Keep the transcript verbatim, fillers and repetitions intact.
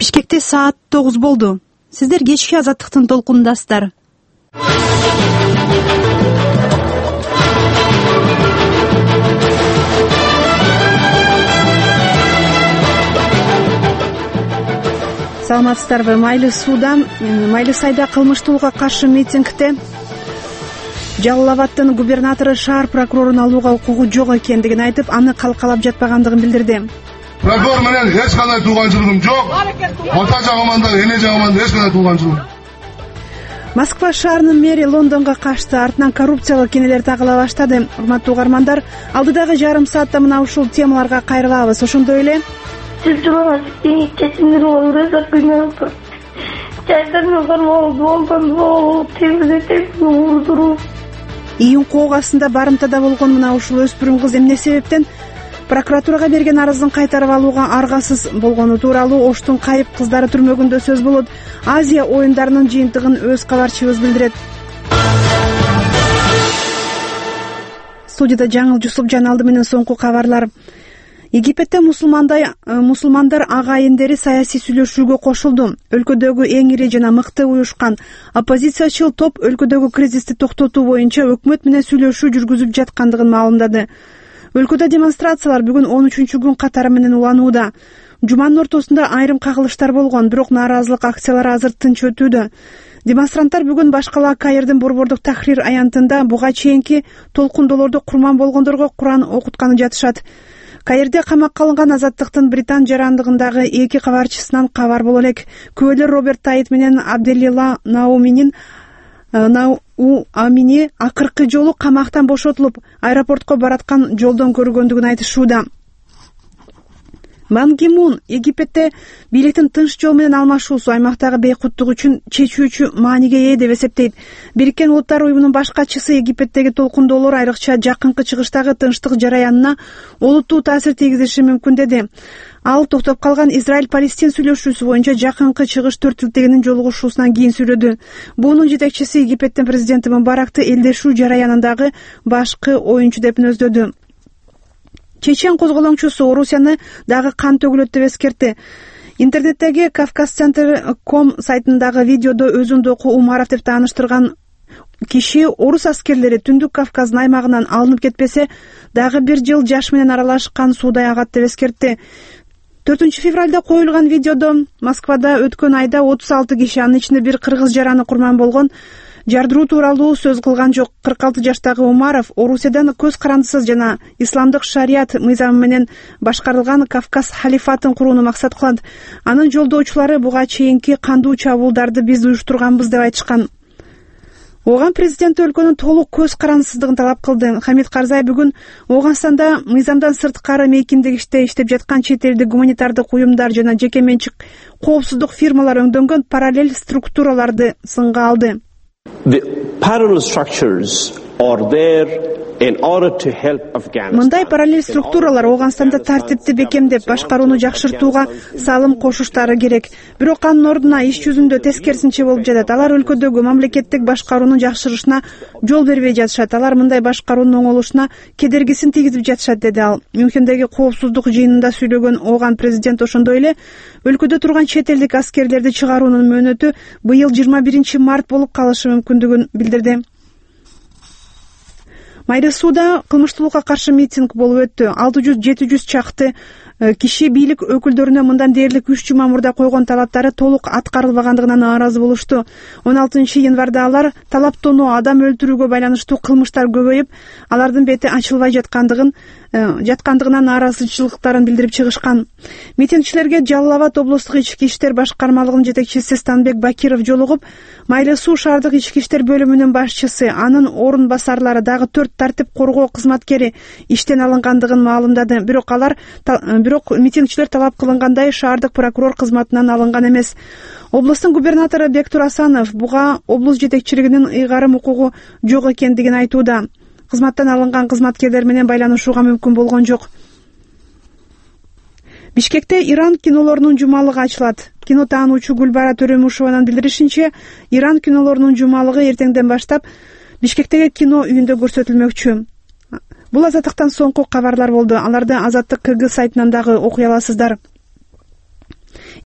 Бишкекте саат тогуз болду. Сиздер кечки Азаттыктын толкунундасыздар. Саламатсыздарбы? Майлы сууда, Майлы сайда кылмыштуулукка каршы митингде Жалал Абадтын губернатору шаар прокурорун алууга укугу жок экендигин айтып, аны калкалап жатпагандыгын билдирди. Прокурор менен эч кандай тууганчылыгым жок. Ата жагыман да, эне жагыман да эч кандай тууганчылыгым. Москва шаарынын мэри Лондонго качты, артынан коррупциялык кенелер тагыла баштады. Урматтуу угармандар, алдыдагы жарым саатта мына ушул темаларга кайрылабыз. Ошондой эле июнь коогасында барымтада болгон мына ушул өспүрүм кыз эмне себептен прокуратурага берген арыздын кайтарып алууга аргасыз болгону тууралуу Оштун кайып кыздары түрмөгүндө сөз болот. Азия оюндарынын жыйынтыгын өз кабарчыбыз билдирет. Студияда Жаңыл Жусупжан, алды менен соңку кабарлар. Египетте мусулмандар мусулмандар агайындары саясий сүйлөшүүгө кошулду. Өлкөдөгү эң ири жана мыкты уюшкан оппозициячыл топ өлкөдөгү кризисти токтотуу боюнча өкмөт менен сүйлөшүү жүргүзүп жаткандыгын маалымдады. Өлкөдө демонстрациялар бүгүн он үчүнчү күн катары менен уланууда. Жуманын ортосунда айрым кагылыштар болгон, бирок нааразылык акциялары азыр тынч өтүүдө. Демонстранттар бүгүн башкала Каирдин борбордук Тахрир аянтында буга чейинки толкундоолордо курман болгондорго Куран окутканы жатышат. Каирде камакка алынган Азаттыктын Британ жарандыгындагы эки кабарчысынан кабар боло элек. Күбөлөр Роберт Тайт менен Абделила Науминин Нау Амини акыркы жолу камактан бошотулуп, аэропортко бараткан жолдон көргөндүгүн айтышууда. Бан Ки Мун Египетте бийликтин тынч жол менен алмашуусу аймактагы бейкуттук үчүн чечүүчү мааниге ээ деп эсептейт. Бириккен Улуттар уюмунун баш катчысы Египеттеги толкундоолор айрыкча жакынкы чыгыштагы тынчтык жараянына олуттуу таасир тийгизиши мүмкүн деди. Ал токтоп калган Израиль-Палестин сүйлөшүүсү боюнча жакынкы чыгыш төртүлтегинин жолугушуусунан кийин сүйлөдү. Буунун жетекчиси Египеттин президенти Мубаракты элдешүү жараянындагы башкы оюнчу деп мүнөздөдү. Чечен козголоңчусу Орусияны дагы кан төгүлөт деп эскертти. Интернеттеги Кавказцентр точка ком сайтындагы видеодо өзүн Доку Умаров деп тааныштырган киши орус аскерлери Түндүк Кавказдын аймагынан алынып кетпесе, дагы бир жыл жаш менен аралашкан суудай агат деп эскертти. төртүнчү февралда коюлган видеодо Москвада өткөн айда отуз алты киши, анын ичинде бир кыргыз жараны курман болгон, жардыруу тууралуу сөз кылган жок. кырк алты жаштагы Умаров Орусиядан көз карандысыз жана исламдык шарият мыйзамы менен башкарылган Кавказ халифатын курууну максат кылат. Анын жолдоочулары буга чейинки кандуу чабуулдарды биз уюштурганбыз деп айтышкан. Оған президент өлкөнүн толук көз карандысыздыгын талап кылды. Хамид Карзай бүгүн Оганстанда мыйзамдан сырткары мейкиндегичте иштеп жаткан чет элдик гуманитардык уюмдар жана жеке менчик коопсуздук фирмалар өңдөнгөн параллель структураларды сынга алды. The parallel structures are there in order to help Afghanistan. Мындай параллель структуралар Оганстанда тартипти бекемдеп, башкарууну жакшыртууга салым кошуштары керек. Бирок анын ордуна иш жүзүндө тескерисинче болуп жатат. Алар өлкөдөгү мамлекеттик башкаруунун жакшырышына жол бербей жатышат. Алар мындай башкаруунун оңолушуна кедергисин тийгизип жатышат, деди ал. Мюнхендеги коопсуздук жыйынында сүйлөгөн Оган президент ошондой эле өлкөдө турган чет элдик аскерлерди чыгаруунун мөөнөтү быйыл жыйырма биринчи март болуп калышы мүмкүндүгүн билдирди. Майлы сууда кылмыштуулукка каршы митинг болуп өттү. алты жүз жети жүз чакты киши бийлик өкүлдөрүнө мындан дээрлик үч жума мурда койгон талаптары толук аткарылбагандыгына нааразы болушту. он алтынчы январда алар талап тоноо, адам өлтүрүүгө байланыштуу кылмыштар көбөйүп, алардын бети ачылбай жаткандыгын жаткандыгына нааразычылыктарын билдирип чыгышкан. Митингчилерге Жалал Абад облустук ички иштер башкармалыгынын жетекчиси Станбек Бакиров жолугуп, Майлы суу шаардык ички иштер бөлүмүнүн башчысы, анын орун басарлары, дагы төрт тартип коргоо кызматкери иштен алынгандыгын маалымдады. Бирок алар бирок митингчилер талап кылынгандай шаардык прокурор кызматынан алынган эмес. Облустун губернатору Бектур Асанов буга облус жетекчилигинин ыйгарым укугу жок экендигин айтууда. Кызматтан алынган кызматкерлер менен байланышууга мүмкүн болгон жок. Бишкекте Иран кинолорунун жумалыгы ачылат. Кино таануучу Гүлбара Төрөмушеванын билдиришинче, Иран кинолорунун жумалыгы эртеңден баштап Бишкектеги кино үйүндө көрсөтүлмөкчү. Бул Азаттыктан соңку кабарлар болду. Аларды Азаттык КГ сайтынан дагы окуй аласыздар.